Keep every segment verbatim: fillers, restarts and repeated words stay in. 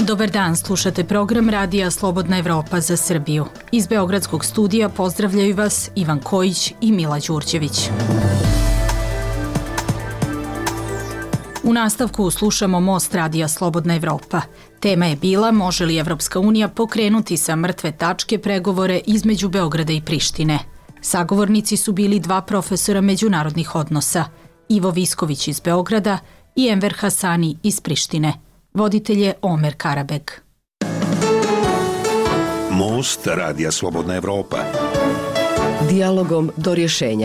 Dobar dan, slušate program Radija Slobodna Evropa za Srbiju. Iz Beogradskog studija pozdravljaju vas Ivan Kojić i Mila Đurđević. U nastavku slušamo Most Radija Slobodna Evropa. Tema je bila može li Evropska unija pokrenuti sa mrtve tačke pregovore između Beograda i Prištine. Sagovornici su bili dva profesora međunarodnih odnosa, Ivo Visković iz Beograda i Enver Hasani iz Prištine. Voditelj je Omer Karabeg. Most Radija Slobodna Evropa. Dijalogom do rješenja.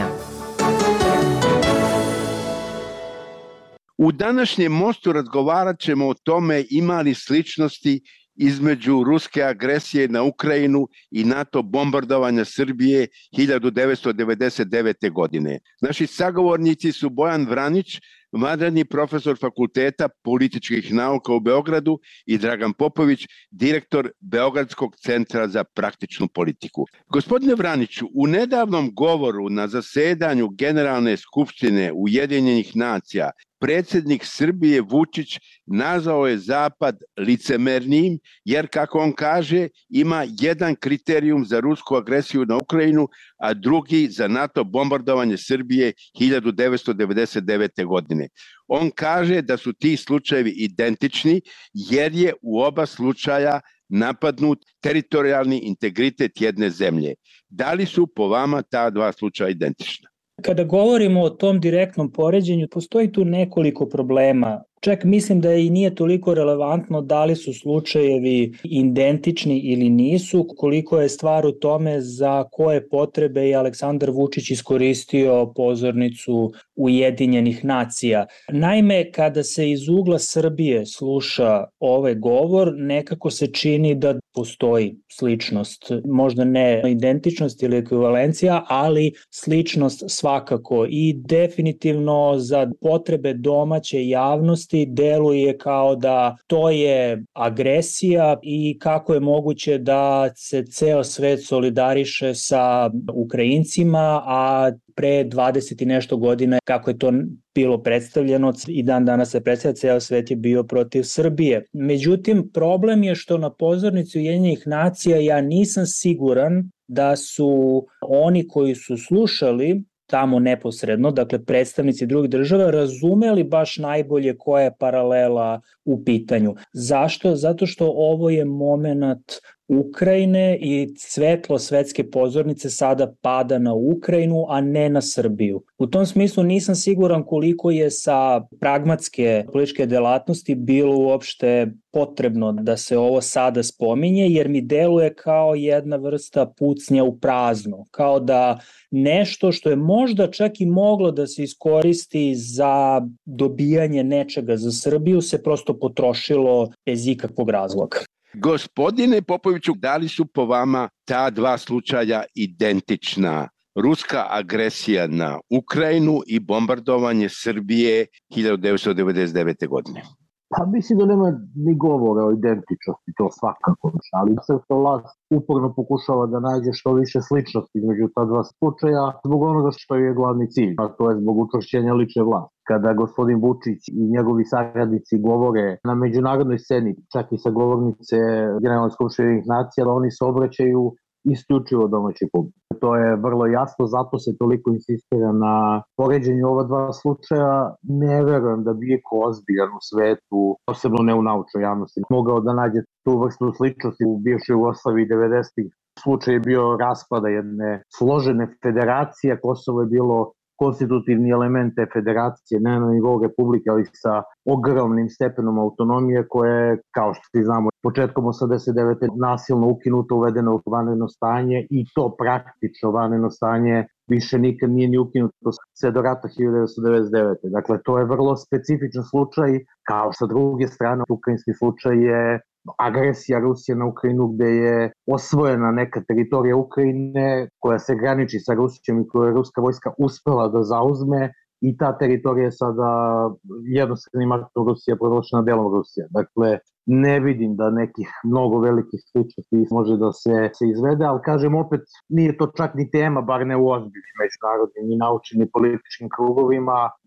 U današnjem Mostu razgovarat ćemo o tome ima li sličnosti između ruske agresije na Ukrajinu i NATO bombardovanja Srbije hiljadu devetsto devedeset devete. godine. Naši sagovornici su Bojan Vranić, vanredni profesor Fakulteta političkih nauka u Beogradu, i Dragan Popović, direktor Beogradskog centra za praktičnu politiku. Gospodine Vraniću, u nedavnom govoru na zasedanju Generalne skupštine Ujedinjenih nacija predsjednik Srbije Vučić nazvao je Zapad licemernijim jer, kako on kaže, ima jedan kriterijum za rusku agresiju na Ukrajinu, a drugi za NATO bombardovanje Srbije hiljadu devetsto devedeset devete. godine. On kaže da su ti slučajevi identični jer je u oba slučaja napadnut teritorijalni integritet jedne zemlje. Da li su po vama ta dva slučaja identična? Kada govorimo o tom direktnom poređenju, postoji tu nekoliko problema. Čak mislim da i nije toliko relevantno da li su slučajevi identični ili nisu, koliko je stvar u tome za koje potrebe je Aleksandar Vučić iskoristio pozornicu Ujedinjenih nacija. Naime, kada se iz ugla Srbije sluša ovaj govor, nekako se čini da postoji sličnost, možda ne identičnost ili ekvivalencija, ali sličnost svakako, i definitivno za potrebe domaće javnosti deluje kao da to je agresija i kako je moguće da se ceo svet solidariše sa Ukrajincima, a pre dvadeset i nešto godina, kako je to bilo predstavljeno, i dan danas se predstavlja, ceo svet je bio protiv Srbije. Međutim, problem je što na pozornici Ujedinjenih nacija ja nisam siguran da su oni koji su slušali tamo neposredno, dakle predstavnici drugih država, razumeli baš najbolje koja je paralela u pitanju. Zašto? Zato što ovo je moment Ukrajine i svetlo svetske pozornice sada pada na Ukrajinu, a ne na Srbiju. U tom smislu nisam siguran koliko je sa pragmatske političke delatnosti bilo uopšte potrebno da se ovo sada spominje, jer mi deluje kao jedna vrsta pucnja u prazno, kao da nešto što je možda čak i moglo da se iskoristi za dobijanje nečega za Srbiju se prosto potrošilo bez ikakvog razloga. Gospodine Popoviću, da li su po vama ta dva slučaja identična? Ruska agresija na Ukrajinu i bombardovanje Srbije hiljadu devetsto devedeset devete. godine. Pa mislim da nema ni govora o identičnosti, to svakako, ali srpska vlast uporno pokušava da nađe što više sličnosti između ta dva slučaja zbog onoga što je glavni cilj, a to je zbog učvršćenja lične vlasti. Kada gospodin Vučić i njegovi saradnici govore na međunarodnoj sceni, čak i sa govornice Generalne skupštine Ujedinjenih nacija, da oni se obraćaju isključivo domaći publik. To je vrlo jasno, zato se toliko insistira na poređenju ova dva slučaja. Ne verujem da bi iko ozbiljan u svetu, posebno ne u naučnoj javnosti, mogao da nađe tu vrstu sličnosti. U bivšoj Jugoslaviji devedesetih slučaj je bio raspada jedne složene federacije. Kosovo je bilo konstitutivni element te federacije, ne na nivou republike, ali sa ogromnim stepenom autonomije koje je, kao što svi znamo, početkom osamdeset devete. nasilno ukinuto, uvedeno u vanredno stanje, i to praktično vanredno stanje više nikad nije ni ukinuto sve do rata hiljadu devetsto devedeset devete. Dakle, to je vrlo specifičan slučaj, kao sa druge strane ukrajinski slučaj je agresija Rusije na Ukrajinu, gde je osvojena neka teritorija Ukrajine koja se graniči sa Rusijom i koju je ruska vojska uspela da zauzme, i ta teritorija je sada jednostavnim aktom Rusija proglašena delom Rusije. Dakle, ne vidim da nekih mnogo velikih sličnosti može da se, se izvede, ali kažem opet, nije to čak ni tema, bar ne u ozbiljnim međunarodnim ni naučnim ni političkim krugovima.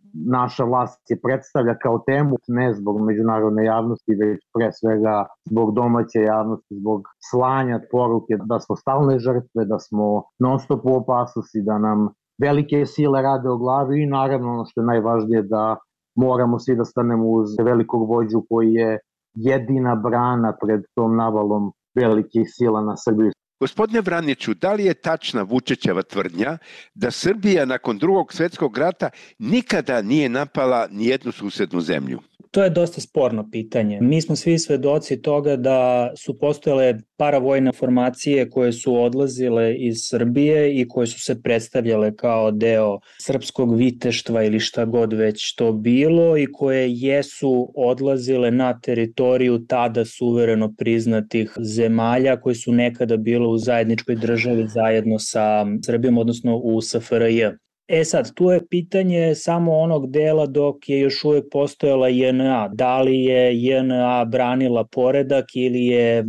naša vlast je predstavlja kao temu, ne zbog međunarodne javnosti, već pre svega zbog domaće javnosti, zbog slanja poruke da smo stalne žrtve, da smo non stop u opasnosti, da nam velike sile rade o glavi i naravno ono što je najvažnije da moramo svi da stanemo uz velikog vođu koji je jedina brana pred tom navalom velikih sila na Srbiju. Gospodine Vraniću, da li je tačna Vučićeva tvrdnja da Srbija nakon drugog svjetskog rata nikada nije napala nijednu susednu zemlju? To je dosta sporno pitanje. Mi smo svi svedoci toga da su postojale paravojne formacije koje su odlazile iz Srbije i koje su se predstavljale kao deo srpskog viteštva ili šta god već to bilo i koje jesu odlazile na teritoriju tada suvereno priznatih zemalja koje su nekada bile u zajedničkoj državi zajedno sa Srbijom, odnosno u S F R J. E sad, tu je pitanje samo onog dela dok je još uvijek postojala J N A. Da li je J N A branila poredak ili je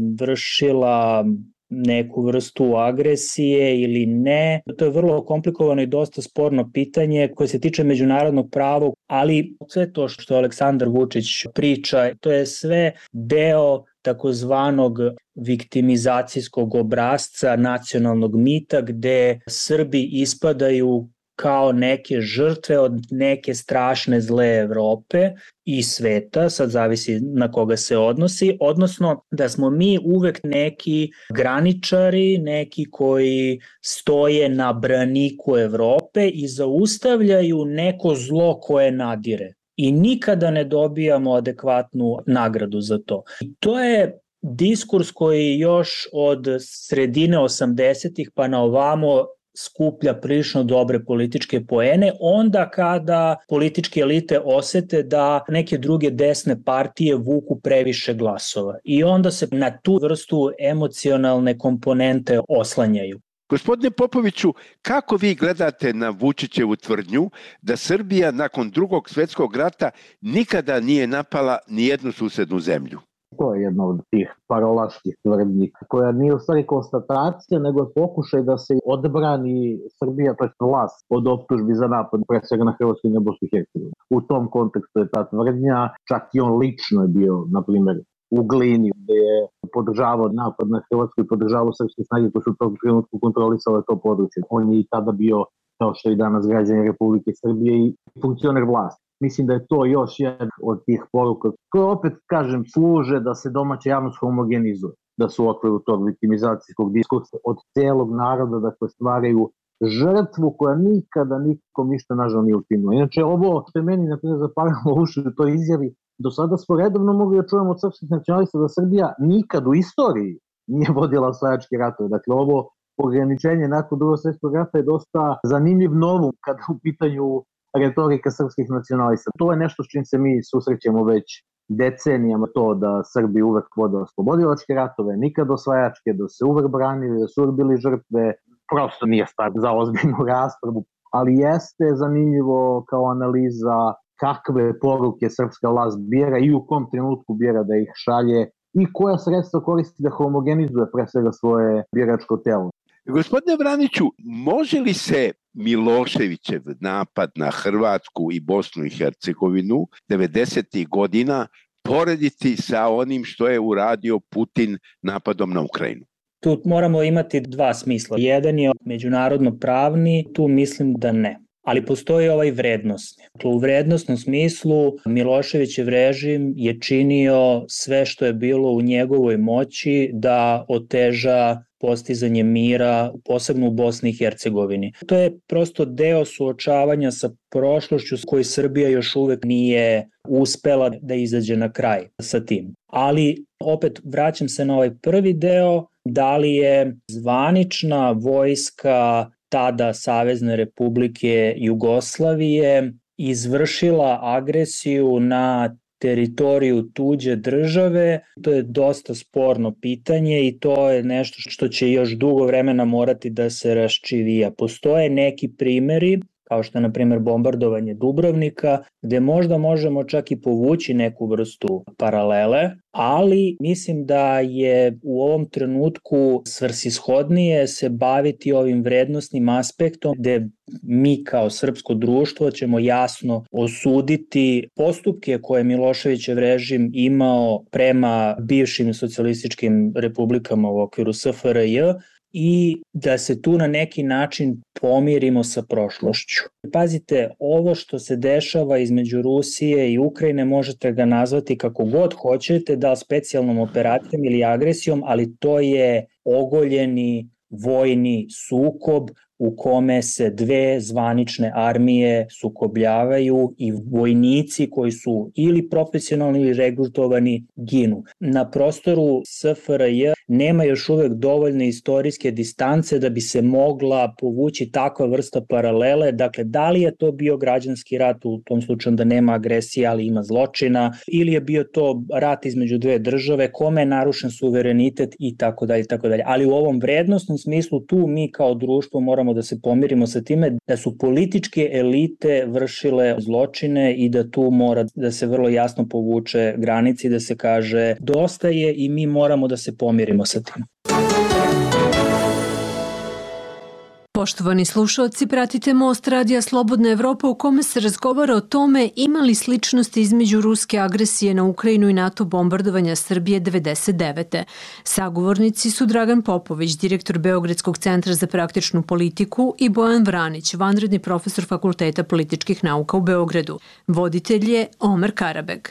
vršila neku vrstu agresije ili ne. To je vrlo komplikovano i dosta sporno pitanje koje se tiče međunarodnog prava, ali sve to što Aleksandar Vučić priča, to je sve deo takozvanog viktimizacijskog obrasca nacionalnog mita gde Srbi ispadaju kao neke žrtve od neke strašne zle Evrope i sveta, sad zavisi na koga se odnosi, odnosno da smo mi uvek neki graničari, neki koji stoje na braniku Evrope i zaustavljaju neko zlo koje nadire. I nikada ne dobijamo adekvatnu nagradu za to. I to je diskurs koji još od sredine osamdesetih pa na ovamo skuplja prilično dobre političke poene, onda kada političke elite osete da neke druge desne partije vuku previše glasova. I onda se na tu vrstu emocionalne komponente oslanjaju. Gospodine Popoviću, kako vi gledate na Vučićevu tvrdnju da Srbija nakon drugog svjetskog rata nikada nije napala nijednu susednu zemlju? To je jedna od tih parolaških tvrdnji, koja nije u stvari konstatacija, nego je pokušaj da se odbrani Srbija, to je vlast, od optužbi za napad, pre svega na Hrvatsku i na Bosnu i Hercegovinu. U tom kontekstu je ta tvrdnja, čak i on lično je bio, na primjer, u Glini, gde je podržavao napad na Hrvatsku i podržavao srpske snage koje su u tom trenutku kontrolisale to područje. On je i tada bio, kao što i danas građani Republike Srbije, i funkcioner vlasti. Mislim da je to još jedan od tih poruka koje opet, kažem, služe da se domaća javnost homogenizuje, da su u okviru tog viktimizacijskog diskursa od celog naroda, dakle stvaraju žrtvu koja nikada nikom ništa nažal nije učinila. Inače, ovo što je meni naprijed zaparalo uši u toj izjavi, do sada smo redovno mogli da čujemo od srpskih nacionalista da Srbija nikad u istoriji nije vodila osvajačke ratove. Dakle, ovo ograničenje nakon drugog svjetskog rata je dosta zanimljiv novum kada u pitanju retorika srpskih nacionalista. To je nešto s čim se mi susrećemo već decenijama, to da Srbi uvek vode oslobodilačke ratove, nikad osvajačke, da se uvek branili, da su uvek bili žrtve, prosto nije stvar za ozbiljnu raspravu, ali jeste zanimljivo kao analiza kakve poruke srpska vlast bira i u kom trenutku bira da ih šalje i koja sredstva koristi da homogenizuje pre svega svoje biračko telo. Gospodine Vraniću, može li se Miloševićev napad na Hrvatsku i Bosnu i Hercegovinu devedesetih godina porediti sa onim što je uradio Putin napadom na Ukrajinu? Tu moramo imati dva smisla. Jedan je međunarodno pravni, tu mislim da ne. Ali postoji ovaj vrednostni. U vrednostnom smislu Miloševićev režim je činio sve što je bilo u njegovoj moći da oteža postizanje mira, posebno u Bosni i Hercegovini. To je prosto deo suočavanja sa prošlošću s kojoj Srbija još uvek nije uspela da izađe na kraj sa tim. Ali opet vraćam se na ovaj prvi deo, da li je zvanična vojska tada Savezne Republike Jugoslavije izvršila agresiju na teritoriju tuđe države, to je dosta sporno pitanje i to je nešto što će još dugo vremena morati da se raščivija. Postoje neki primeri kao što je na primjer bombardovanje Dubrovnika, gde možda možemo čak i povući neku vrstu paralele, ali mislim da je u ovom trenutku svrsishodnije se baviti ovim vrednosnim aspektom gde mi kao srpsko društvo ćemo jasno osuditi postupke koje Miloševićev režim imao prema bivšim socijalističkim republikama u okviru S F R J i da se tu na neki način pomirimo sa prošlošću. Pazite, ovo što se dešava između Rusije i Ukrajine možete ga nazvati kako god hoćete, da li specijalnom operacijom ili agresijom, ali to je ogoljeni vojni sukob u kome se dve zvanične armije sukobljavaju i vojnici koji su ili profesionalni ili regrutovani ginu. Na prostoru S F R J nema još uvek dovoljne istorijske distance da bi se mogla povući takva vrsta paralele. Dakle, da li je to bio građanski rat u tom slučaju da nema agresije, ali ima zločina, ili je bio to rat između dve države, kome je narušen suverenitet i tako dalje, tako dalje. Ali u ovom vrednosnom smislu tu mi kao društvo moramo da se pomirimo sa time da su političke elite vršile zločine i da tu mora da se vrlo jasno povuče granici, da se kaže dosta je i mi moramo da se pomirimo sa tim. Poštovani slušalci, pratite Most Radija Slobodna Evropa u kome se razgovara o tome ima li sličnosti između ruske agresije na Ukrajinu i NATO bombardovanja Srbije devedeset devete. Sagovornici su Dragan Popović, direktor Beogradskog centra za praktičnu politiku, i Bojan Vranić, vanredni profesor Fakulteta političkih nauka u Beogradu. Voditelj je Omer Karabeg.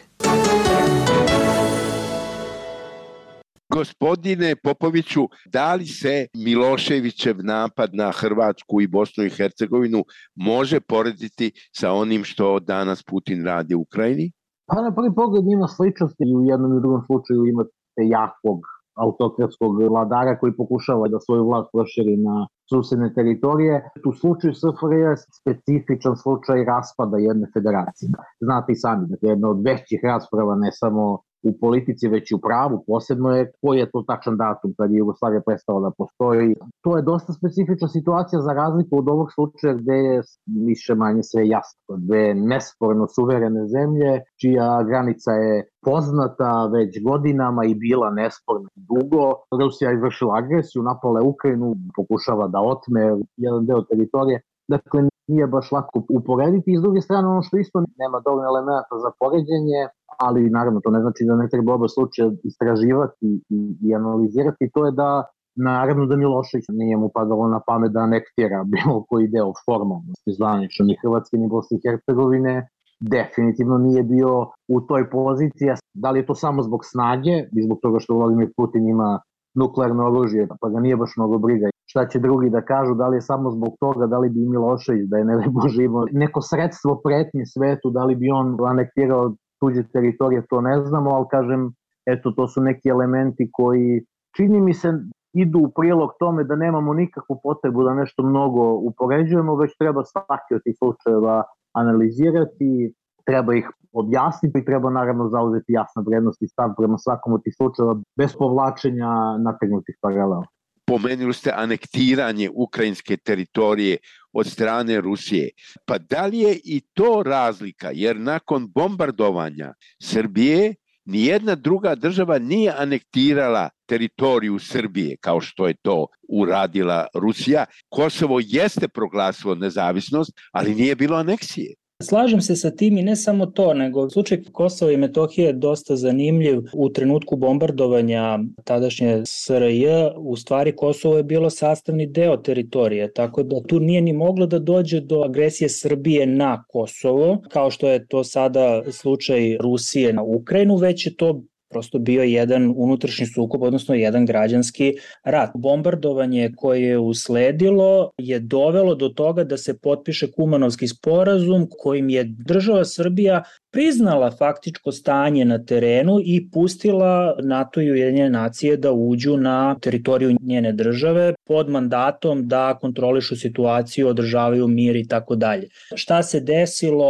Gospodine Popoviću, da li se Miloševićev napad na Hrvatsku i Bosnu i Hercegovinu može porediti sa onim što danas Putin radi u Ukrajini? Pa na prvi pogled ima sličnosti i u jednom i u drugom slučaju imate jakog autokratskog vladara koji pokušava da svoju vlast proširi na susedne teritorije. U slučaju S F R J je specifičan slučaj raspada jedne federacije. Znate i sami, dakle, jedna od većih rasprava ne samo u politici, već i u pravu, posebno je koji je to tačan datum kad je Jugoslavija prestala da postoji. To je dosta specifična situacija za razliku od ovog slučaja gde je više manje sve jasno. Dve nesporno suverene zemlje, čija granica je poznata već godinama i bila nesporna dugo. Rusija je vršila agresiju, napala Ukrajinu, pokušava da otme jedan deo teritorije. Dakle, nije baš lako uporediti. I s druge strane, ono što isto nema dovoljno elementa za poređenje, ali naravno to ne znači da ne treba oba slučaja istraživati i, i analizirati, to je da naravno da Milošević nije mu padalo na pamet da anektira bilo koji deo formalnosti zvanično ni Hrvatske ni Bosne i Hercegovine, definitivno nije bio u toj poziciji. Da li je to samo zbog snage i zbog toga što Vladimir Putin ima nuklearno oružje, pa ga nije baš mnogo briga. Šta će drugi da kažu, da li je samo zbog toga, da li bi Milošević, da je ne Bože imao neko sredstvo pretnje svetu, da li bi on anektirao tuđe teritorije, to ne znamo, ali kažem, eto, to su neki elementi koji, čini mi se, idu u prilog tome da nemamo nikakvu potrebu da nešto mnogo upoređujemo, već treba svaki od tih slučajeva analizirati, treba ih objasniti i treba naravno zauzeti jasna vrednost i stav prema svakom od tih slučajeva bez povlačenja nategnutih paralela. Pomenuli ste anektiranje ukrajinske teritorije od strane Rusije. Pa da li je i to razlika? Jer nakon bombardovanja Srbije nijedna druga država nije anektirala teritoriju Srbije kao što je to uradila Rusija. Kosovo jeste proglasilo nezavisnost, ali nije bilo aneksije. Slažem se sa tim i ne samo to, nego slučaj Kosova i Metohije je dosta zanimljiv. U trenutku bombardovanja tadašnje S R J, u stvari Kosovo je bilo sastavni deo teritorije, tako da tu nije ni moglo da dođe do agresije Srbije na Kosovo, kao što je to sada slučaj Rusije na Ukrajinu, već je to prosto bio jedan unutrašnji sukob, odnosno jedan građanski rat. Bombardovanje koje je usledilo je dovelo do toga da se potpiše Kumanovski sporazum kojim je država Srbija priznala faktičko stanje na terenu i pustila NATO i Ujedinjene nacije da uđu na teritoriju njene države pod mandatom da kontrolišu situaciju, održavaju mir i tako dalje. Šta se desilo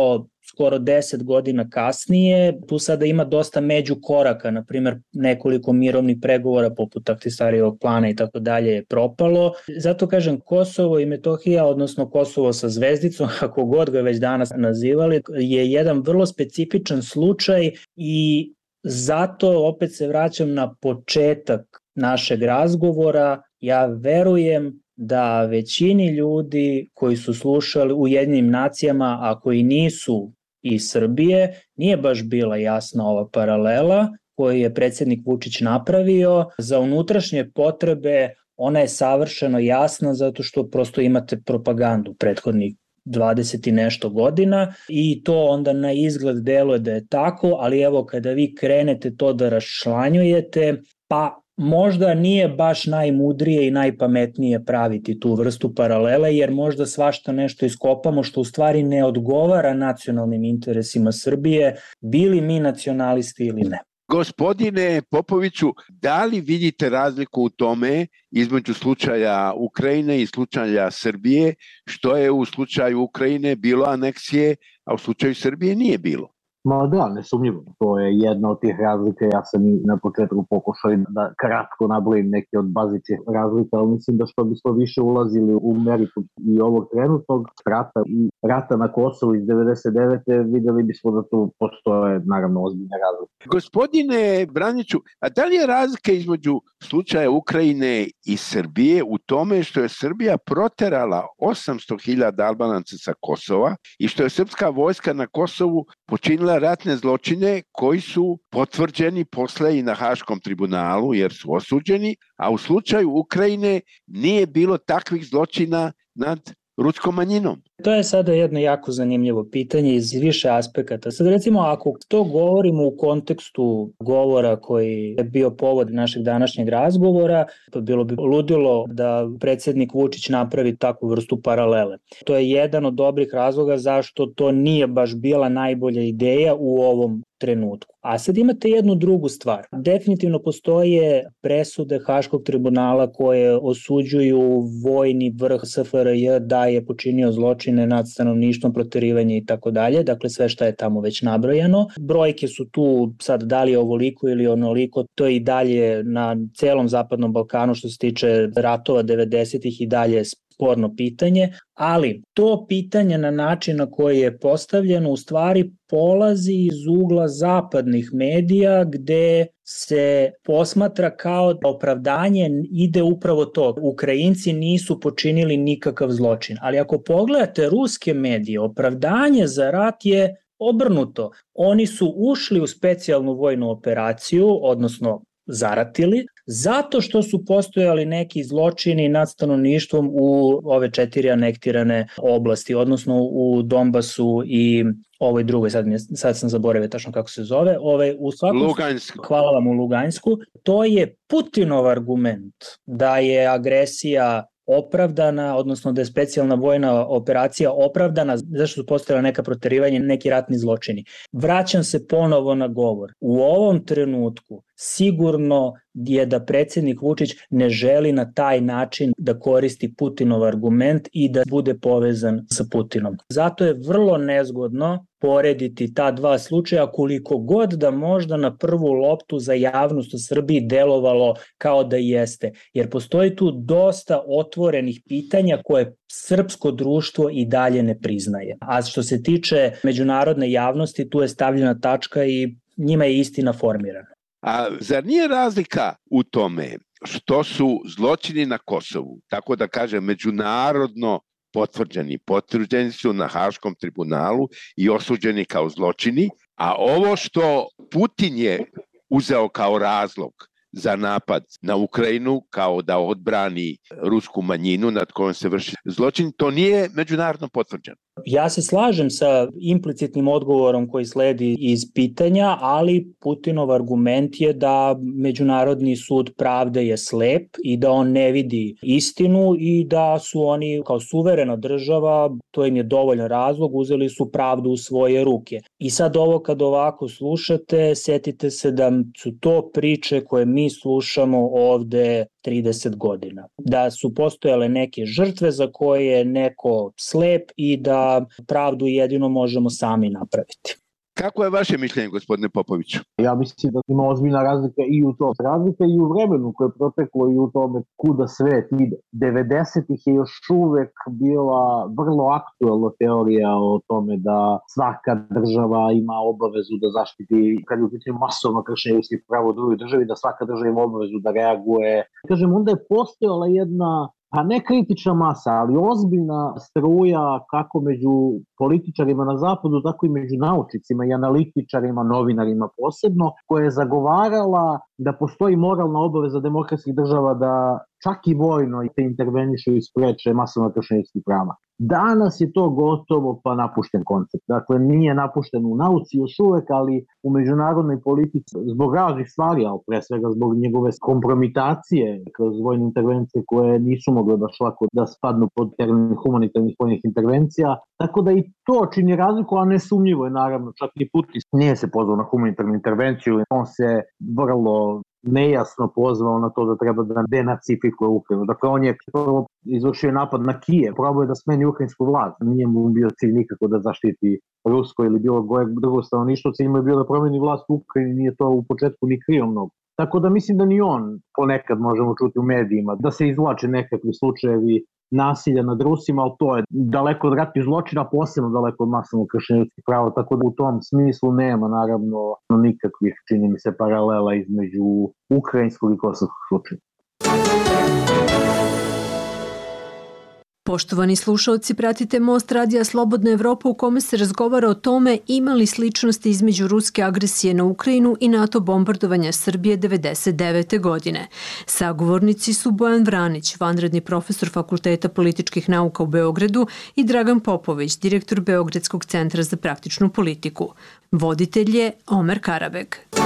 skoro deset godina kasnije, tu sada ima dosta međukoraka, na primjer nekoliko mirovnih pregovora poput Ahtisarijevog plana i tako dalje je propalo. Zato kažem, Kosovo i Metohija, odnosno Kosovo sa zvezdicom, kako god ga već danas nazivali, je jedan vrlo specifičan slučaj i zato opet se vraćam na početak našeg razgovora. Ja verujem da većini ljudi koji su slušali u Ujedinjenim nacijama, a koji nisu iz Srbije, nije baš bila jasna ova paralela koju je predsjednik Vučić napravio. Za unutrašnje potrebe ona je savršeno jasna zato što prosto imate propagandu prethodnih dvadeset i nešto godina i to onda na izgled deluje da je tako, ali evo kada vi krenete to da raščlanjujete, pa možda nije baš najmudrije i najpametnije praviti tu vrstu paralele, jer možda svašta nešto iskopamo što u stvari ne odgovara nacionalnim interesima Srbije, bili mi nacionalisti ili ne. Gospodine Popoviću, da li vidite razliku u tome između slučaja Ukrajine i slučaja Srbije, što je u slučaju Ukrajine bilo aneksije, a u slučaju Srbije nije bilo? Ma da, nesumnjivo. To je jedna od tih razlika. Ja sam i na početku pokušao da kratko nabrojim neke od bazičnih razlika, ali mislim da što bismo više ulazili u meritum i ovog trenutnog rata i rata na Kosovu iz devedeset devete videli bismo da tu postoje naravno ozbiljne razlike. Gospodine Braniću, a da li je razlika između slučaja Ukrajine i Srbije u tome što je Srbija proterala osamsto hiljada Albanaca sa Kosova i što je srpska vojska na Kosovu počinila ratne zločine koji su potvrđeni posle i na Haškom tribunalu jer su osuđeni, a u slučaju Ukrajine nije bilo takvih zločina nad ruskom manjinom? To je sada jedno jako zanimljivo pitanje iz više aspekata. Sad recimo, ako to govorimo u kontekstu govora koji je bio povod našeg današnjeg razgovora, to bilo bi ludilo da predsjednik Vučić napravi takvu vrstu paralele. To je jedan od dobrih razloga zašto to nije baš bila najbolja ideja u ovom trenutku. A sad imate jednu drugu stvar. Definitivno postoje presude Haškog tribunala koje osuđuju vojni vrh S F R J da je počinio zločine nad stanovništvom, proterivanje i tako dalje, dakle sve što je tamo već nabrojano. Brojke su tu sad da li je ovoliko ili onoliko, to je i dalje na celom Zapadnom Balkanu što se tiče ratova devedesetih i dalje sporno pitanje, ali to pitanje na način na koji je postavljeno u stvari polazi iz ugla zapadnih medija gde se posmatra kao da opravdanje ide upravo to. Ukrajinci nisu počinili nikakav zločin, ali ako pogledate ruske medije, opravdanje za rat je obrnuto. Oni su ušli u specijalnu vojnu operaciju, odnosno zaratili, zato što su postojali neki zločini nad stanovništvom u ove četiri anektirane oblasti, odnosno u Donbasu i ovoj drugoj, sad, sad sam zaboravio tačno kako se zove, ove, u svakom, Lugansku. Hvala vam, u Lugansku. To je Putinov argument da je agresija opravdana, odnosno da je specijalna vojna operacija opravdana zašto su postojala neka proterivanja, neki ratni zločini. Vraćam se ponovo na govor. U ovom trenutku sigurno je da predsjednik Vučić ne želi na taj način da koristi Putinov argument i da bude povezan sa Putinom. Zato je vrlo nezgodno porediti ta dva slučaja koliko god da možda na prvu loptu za javnost u Srbiji delovalo kao da jeste. Jer postoji tu dosta otvorenih pitanja koje srpsko društvo i dalje ne priznaje. A što se tiče međunarodne javnosti, tu je stavljena tačka i njima je istina formirana. A zar nije razlika u tome što su zločini na Kosovu, tako da kažem međunarodno potvrđeni, potvrđeni su na Haškom tribunalu i osuđeni kao zločini, a ovo što Putin je uzeo kao razlog za napad na Ukrajinu, kao da odbrani rusku manjinu nad kojom se vrši zločin, to nije međunarodno potvrđeno. Ja se slažem sa implicitnim odgovorom koji sledi iz pitanja, ali Putinov argument je da Međunarodni sud pravde je slep i da on ne vidi istinu i da su oni kao suverena država, to im je dovoljan razlog, uzeli su pravdu u svoje ruke. I sad ovo kad ovako slušate, setite se da su to priče koje mi slušamo ovde trideset godina. Da su postojale neke žrtve za koje je neko slep i da da pravdu jedino možemo sami napraviti. Kako je vaše mišljenje, gospodine Popoviću? Ja mislim da ima ozbiljna razlika i u tom. Razlika i u vremenu koje je proteklo i u tome kuda svet ide. devedesetih je još uvek bila vrlo aktualna teorija o tome da svaka država ima obavezu da zaštiti, kad je u pitanju masovno kršenje ljudskih prava u drugoj državi, da svaka država ima obavezu da reaguje. Kažem, onda je postojala jedna, pa ne kritična masa, ali ozbiljna struja kako među političarima na zapadu, tako i među naučnicima i analitičarima, novinarima posebno, koja je zagovarala da postoji moralna obaveza demokratskih država da čak i vojno te intervenišu i spreče masovno kršenje ljudskih prava. Danas je to gotovo pa napušten koncept. Dakle, nije napušten u nauci još uvek, ali u međunarodnoj politici zbog raznih stvari, ali pre svega zbog njegove kompromitacije kroz vojne intervencije koje nisu mogle baš lako da spadnu pod termin humanitarnih vojnih intervencija. Tako da i to čini razliku, a nesumnjivo je naravno, čak i Putin nije se pozvao na humanitarnu intervenciju, on se vrlo nejasno pozvao na to da treba da denacifikuje Ukrajinu. Dakle, on je prvo izvršio napad na Kijev, probao je da smeni ukrajinsku vlast. Nije mu bio cilj nikako da zaštiti rusko ili bilo koje drugo stanovništvo, cilj mu je bio da promeni vlast u Ukrajini, nije to u početku ni krio mnogo. Tako da mislim da ni on ponekad možemo čuti u medijima da se izvlače nekakvi slučajevi nasilja nad Rusima, ali to je daleko od ratnih zločina, posebno daleko od masovnog kršenja ljudskih prava, tako da u tom smislu nema naravno nikakvih, čini mi se, paralela između ukrajinskog i kosovskog slučaja. Poštovani slušaoci, pratite Most radija Slobodna Evropa u kome se razgovara o tome ima li sličnosti između ruske agresije na Ukrajinu i NATO bombardovanja Srbije devedeset devete. godine. Sagovornici su Bojan Vranić, vanredni profesor Fakulteta političkih nauka u Beogradu, i Dragan Popović, direktor Beogradskog centra za praktičnu politiku. Voditelj je Omer Karabeg.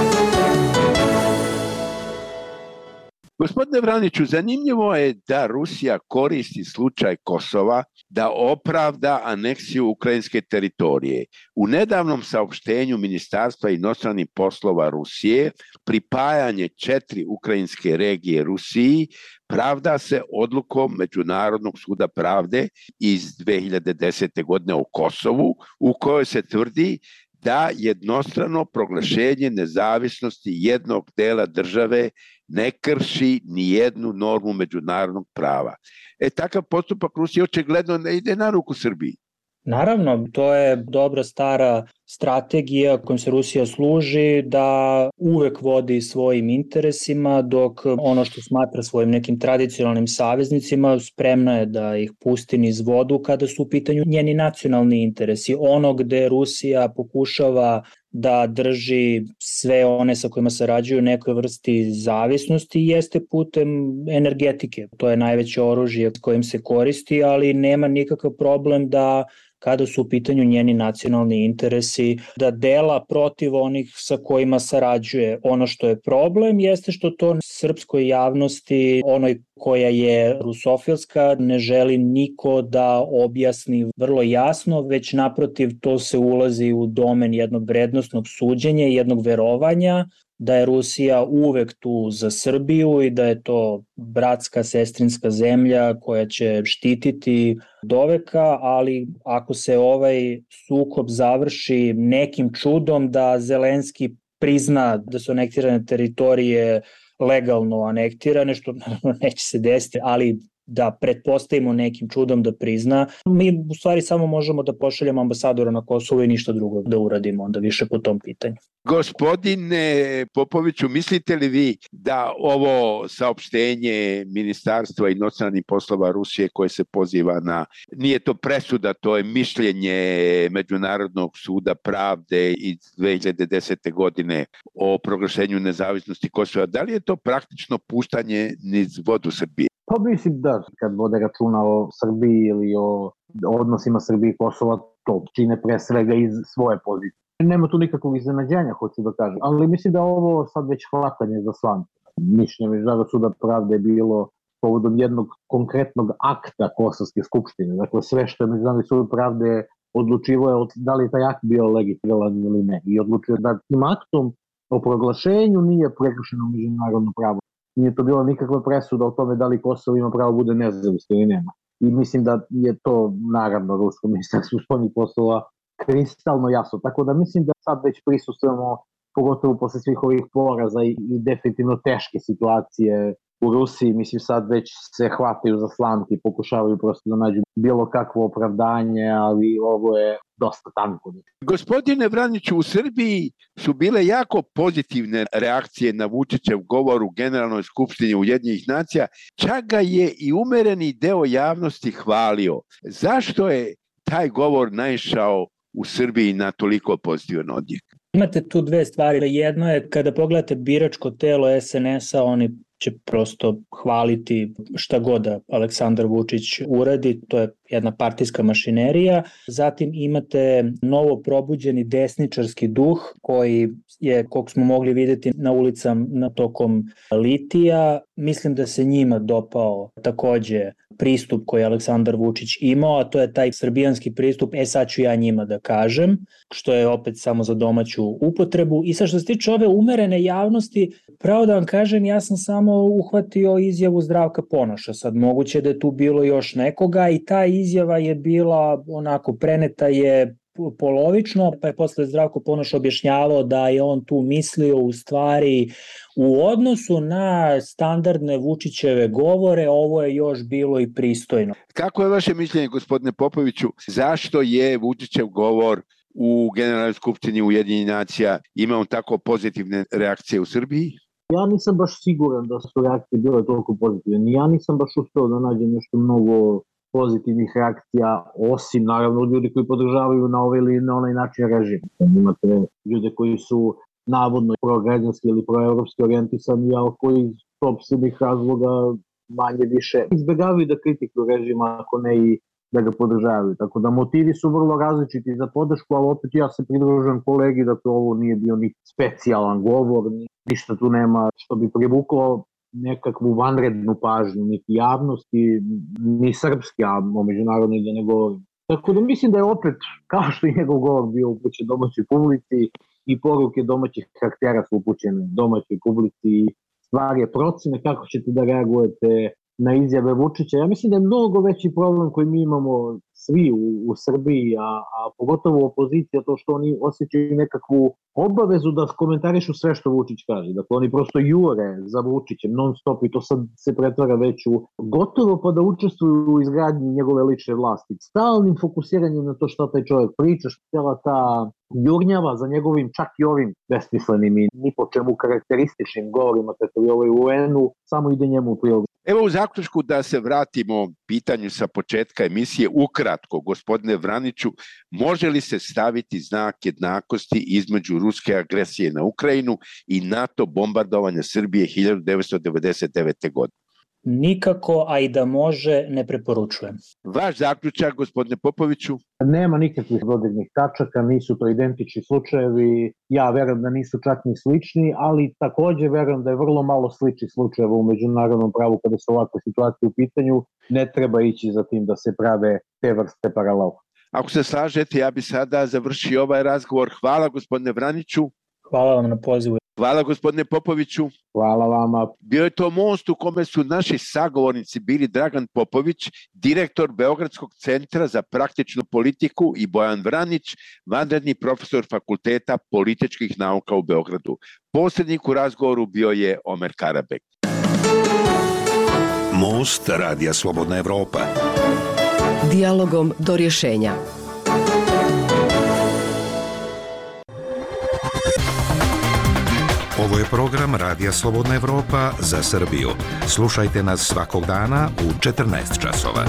Gospodine Vraniću, zanimljivo je da Rusija koristi slučaj Kosova da opravda aneksiju ukrajinske teritorije. U nedavnom saopštenju Ministarstva inostranih poslova Rusije pripajanje četiri ukrajinske regije Rusiji pravda se odlukom Međunarodnog suda pravde iz dve hiljade desete. godine o Kosovu, u kojoj se tvrdi da jednostrano proglašenje nezavisnosti jednog dela države ne krši ni jednu normu međunarodnog prava. E, takav postupak Rusije očigledno ne ide na ruku Srbiji. Naravno, to je dobra stara strategija kojom se Rusija služi da uvek vodi svojim interesima, dok ono što smatra svojim nekim tradicionalnim saveznicima spremna je da ih pusti niz vodu kada su u pitanju njeni nacionalni interesi. Ono gde Rusija pokušava da drži sve one sa kojima sarađuju nekoj vrsti zavisnosti jeste putem energetike. To je najveće oružje kojim se koristi, ali nema nikakav problem da kada su u pitanju njeni nacionalni interesi, da dela protiv onih sa kojima sarađuje. Ono što je problem jeste što to srpskoj javnosti, onoj koja je rusofilska, ne želi niko da objasni vrlo jasno, već naprotiv to se ulazi u domen jednog vrednosnog suđenja i jednog verovanja da je Rusija uvek tu za Srbiju i da je to bratska, sestrinska zemlja koja će štititi doveka, ali ako se ovaj sukob završi nekim čudom da Zelenski prizna da su anektirane teritorije legalno anektirane, što naravno neće se desiti, ali da pretpostavimo nekim čudom da prizna, mi u stvari samo možemo da pošaljemo ambasadora na Kosovo i ništa drugo da uradimo onda više po tom pitanju. Gospodine Popoviću, mislite li vi da ovo saopštenje Ministarstva inostranih poslova Rusije koje se poziva na, nije to presuda, to je mišljenje Međunarodnog suda pravde iz dve hiljade desete. godine o proglašenju nezavisnosti Kosova, da li je to praktično puštanje niz vodu Srbije? Pa mislim da kad vode računa o Srbiji ili o odnosima Srbije i Kosova, to čine pre svega iz svoje pozicije. Nema tu nikakvog iznenađenja, hoću da kažem, ali mislim da ovo sad već hvatanje za slamce. Mišljenje Međunarodnog suda pravde je bilo povodom jednog konkretnog akta Kosovske skupštine. Dakle, sve što je Međunarodni sud pravde odlučivo je da li je taj akt bio legitiman ili ne. I odlučio da tim aktom o proglašenju nije prekršeno međunarodno pravo. Nije to bila nikakva presuda o tome da li Kosovo ima pravo bude nezavisno ili nema. i mislim da je to naravno rusko ministarstvo spoljnih poslova kristalno jasno. Tako da mislim da sad već prisustujemo, pogotovo posle svih ovih poraza i, i definitivno teške situacije u Rusiji, mislim sad već se hvataju za slamke i pokušavaju prosto da nađu bilo kakvo opravdanje, ali ovo je dosta tanko. Gospodine Vraniću, u Srbiji su bile jako pozitivne reakcije na Vučićev govor u Generalnoj skupštini Ujedinjenih nacija, čak ga je i umereni deo javnosti hvalio. Zašto je taj govor naišao u Srbiji na toliko pozitivan odjek? Imate tu dve stvari. Jedno je kada pogledate biračko telo es en es a, oni će prosto hvaliti šta god da Aleksandar Vučić uradi, to je jedna partijska mašinerija. Zatim imate novo probuđeni desničarski duh koji je, koliko smo mogli videti na ulicama na tokom litija, mislim da se njima dopao takođe pristup koji je Aleksandar Vučić imao, a to je taj srbijanski pristup, e sad ću ja njima da kažem, što je opet samo za domaću upotrebu. I sad što se tiče ove umerene javnosti, pravo da vam kažem, ja sam samo uhvatio izjavu Zdravka Ponoša, sad moguće da je tu bilo još nekoga i ta izjava je bila onako preneta je polovično, pa je posle Zdravko Ponoš objašnjavao da je on tu mislio u stvari u odnosu na standardne Vučićeve govore, ovo je još bilo i pristojno. Kako je vaše mišljenje, gospodine Popoviću, zašto je Vučićev govor u Generalnoj skupštini Ujedinjenih nacija imao tako pozitivne reakcije u Srbiji? Ja nisam baš siguran da su reakcije bile toliko pozitivne. Ja nisam baš uspeo da nađem nešto mnogo pozitivnih reakcija, osim naravno ljudi koji podržavaju na ovaj ili na onaj način režim. Imate ljude koji su navodno prograđanski ili proevropski orijentisani, ali koji iz sopstvenih razloga manje više izbegavaju da kritikuju režima, ako ne i da ga podržavaju. Tako da motivi su vrlo različiti za podršku, ali opet ja se pridružujem kolegi da to ovo nije bio ni specijalan govor, ništa tu nema što bi privuklo nekakvu vanrednu pažnju, niti javnosti, ni srpski, a o međunarodnoj da ne govorim. Tako da mislim da je opet, kao što je njegov govor bio upućen domaćoj publici, i poruke domaćih karaktera su upućene domaćoj publici, stvar je procene kako ćete da reagujete na izjave Vučića. Ja mislim da je mnogo veći problem koji mi imamo svi u, u Srbiji, a, a pogotovo opozicija, to što oni osjećaju nekakvu obavezu da komentarišu sve što Vučić kaže. Dakle, oni prosto jure za Vučićem non stop i to sad se pretvara već u gotovo pa da učestvuju u izgradnji njegove lične vlasti. Stalnim fokusiranjem na to što taj čovjek priča, cijela ta jurnjava za njegovim čak i ovim besmislenim i ni po čemu karakterističnim govorima, kako je ovaj u en-u, samo ide njemu u prilog. Evo u zaključku da se vratimo pitanju sa početka emisije. Ukratko, gospodine Vraniću, može li se staviti znak jednakosti između ruske agresije na Ukrajinu i NATO bombardovanja Srbije hiljadu devetsto devedeset devete. godine? Nikako, a i da može, ne preporučujem. Vaš zaključak, gospodine Popoviću? Nema nikakvih dodirnih tačaka, nisu to identični slučajevi, ja verujem da nisu čak ni slični, ali takođe verujem da je vrlo malo sličnih slučajeva u međunarodnom pravu kada su ovakve situacije u pitanju, ne treba ići za tim da se prave te vrste paralela. Ako se slažete, ja bi sada završio ovaj razgovor. Hvala gospodine Vraniću. Hvala vam na pozivu. Hvala gospodine Popoviću. Hvala vama. Bio je to most u kome su naši sagovornici bili Dragan Popović, direktor Beogradskog centra za praktičnu politiku, i Bojan Vranić, vanredni profesor Fakulteta političkih nauka u Beogradu. Posrednik u razgovoru bio je Omer Karabek. Most Radija Slobodna Evropa. Dijalogom do rješenja. Ovo je program Radija Slobodna Evropa za Srbiju. Slušajte nas svakog dana u četrnaest časova.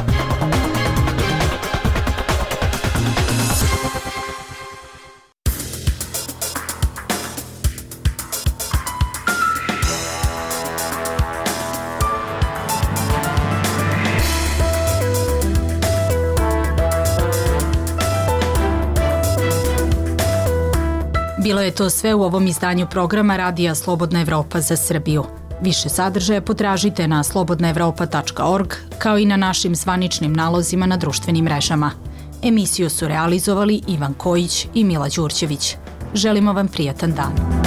Bilo je to sve u ovom izdanju programa Radija Slobodna Evropa za Srbiju. Više sadržaja potražite na slobodna evropa tačka org, kao i na našim zvaničnim nalozima na društvenim mrežama. Emisiju su realizovali Ivan Kojić i Mila Đurđević. Želimo vam prijatan dan.